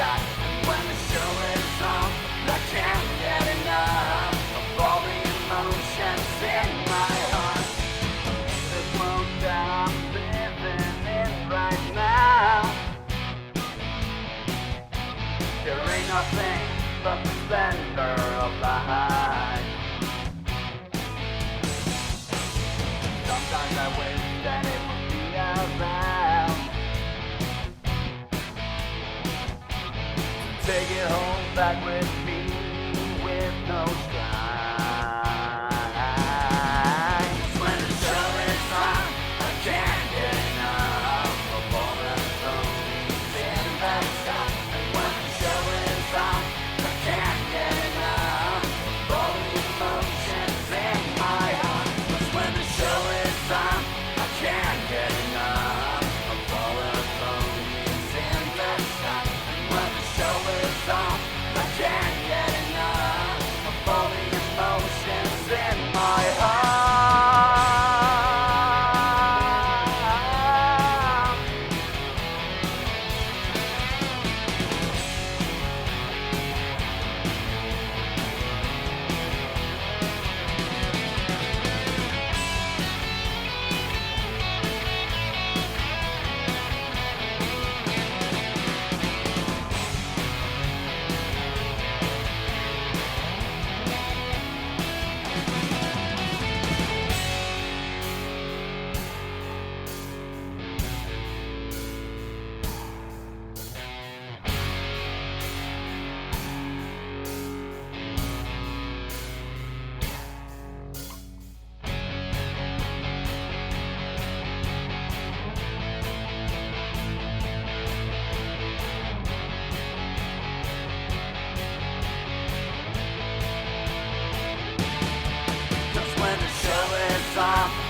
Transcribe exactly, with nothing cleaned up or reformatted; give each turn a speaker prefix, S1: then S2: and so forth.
S1: sky. And when the show is on, I can't get enough of all the emotions in my heart. This world that I'm living in right now, there ain't nothing but the splendor of life. Sometimes I wish that it would be around, take it home back with me with no strife. When the show is on, I can't get enough of all the ponies in the sky. And when the show is on, I can't get enough of all the emotions in my heart. 'Cause when the show is on, I can't get enough of all the ponies in the sky. And when the show is on, I can't get enough of all the emotions in my heart. When the show is on,